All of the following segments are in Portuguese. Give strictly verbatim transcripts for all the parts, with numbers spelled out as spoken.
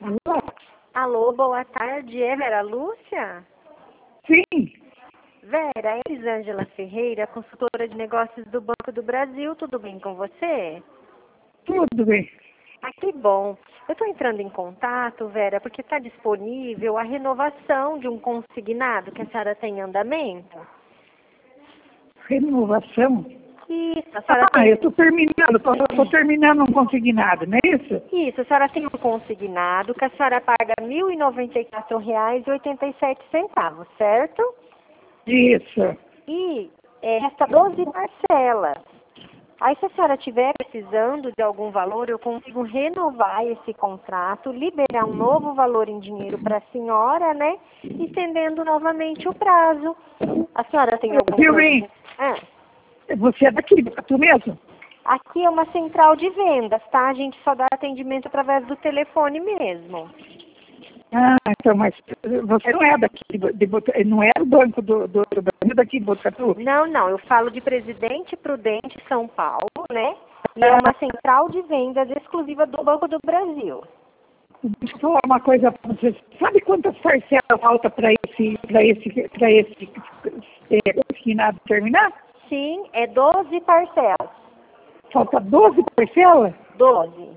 Alô? Alô, boa tarde. É Vera Lúcia? Sim. Vera, é Elisângela Ferreira, consultora de negócios do Banco do Brasil. Tudo bem com você? Tudo bem. Ah, que bom. Eu estou entrando em contato, Vera, porque está disponível a renovação de um consignado que a senhora tem em andamento. Renovação? Isso, a senhora Ah, tem... eu estou terminando, estou terminando um consignado, não é isso? Isso, a senhora tem um consignado que a senhora paga mil e noventa e quatro reais e oitenta e sete centavos, certo? Isso. E é, resta doze parcelas. Aí, se a senhora estiver precisando de algum valor, eu consigo renovar esse contrato, liberar um novo valor em dinheiro para a senhora, né? Estendendo novamente o prazo. A senhora tem algum Viu, problema? bem? Ah, Você é daqui, tu mesmo? aqui é uma central de vendas, tá? A gente só dá atendimento através do telefone mesmo. Ah, então, mas você não é daqui, de, de, não é o banco do, do, do Brasil daqui de Botucatu? Não, não, eu falo de Presidente Prudente, São Paulo, né? E é uma central de vendas exclusiva do Banco do Brasil. Deixa eu falar uma coisa para você. Sabe quantas parcelas falta para esse, para esse, para esse é, consignado terminar? Sim, é doze parcelas. Falta doze parcelas? doze.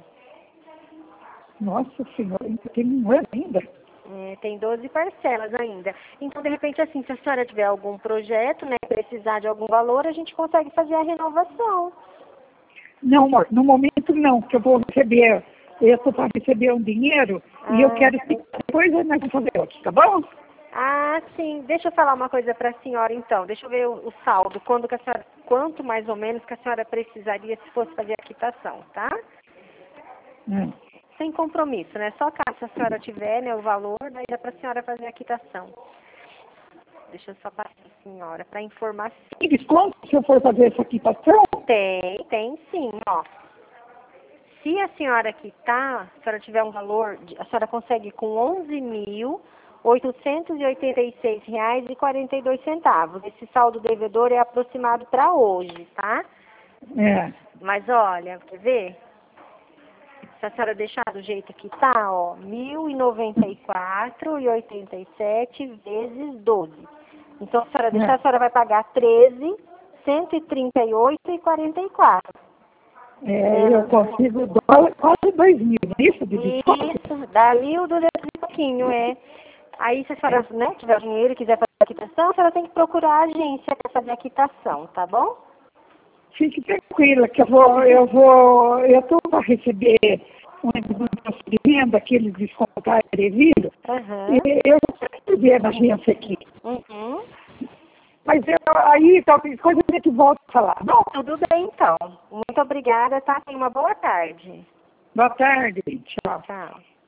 Nossa Senhora, ainda tem um ano ainda. É, tem doze parcelas ainda. Então, de repente, assim, se a senhora tiver algum projeto, né, precisar de algum valor, a gente consegue fazer a renovação. Não, amor, no momento não, porque eu vou receber, eu estou para receber um dinheiro Ah. e eu quero que depois nós vamos fazer outro, tá bom? Ah, sim. Deixa eu falar uma coisa para a senhora, então. Deixa eu ver o, o saldo. Quando que a senhora, quanto mais ou menos que a senhora precisaria se fosse fazer a quitação, tá? Hum. Sem compromisso, né? Só caso a senhora tiver, né, o valor, daí dá para a senhora fazer a quitação. Deixa eu só passar a senhora para informar. Tem desconto se eu for fazer essa quitação? Tem, tem sim, ó. Se a senhora quitar, se a senhora tiver um valor, de- a senhora consegue com onze mil oitocentos e oitenta e seis reais e quarenta e dois centavos. Esse saldo devedor é aproximado para hoje, tá? É. Mas olha, quer ver? Se a senhora deixar do jeito que tá, ó, mil e noventa e quatro reais e oitenta e sete vezes doze. Então, se a senhora deixar, É. a senhora vai pagar treze mil cento e trinta e oito reais e quarenta e quatro. É, eu consigo dólar, quase dois mil, não é isso de desconto? Isso, dá mil duzentos e pouquinho, é. Aí, se a senhora, né, tiver dinheiro e quiser fazer a quitação, a senhora tem que procurar a agência para fazer a quitação, tá bom? Fique tranquila que eu vou, eu vou, eu estou para receber um imposto de venda, aqueles descontados devido, Aham. e eu vou receber na agência aqui. Uhum. Mas eu, aí, talvez coisa a gente volta a falar. Bom, Tudo bem, então. Muito obrigada, tá? Tenha uma boa tarde. boa tarde, tchau. Tchau.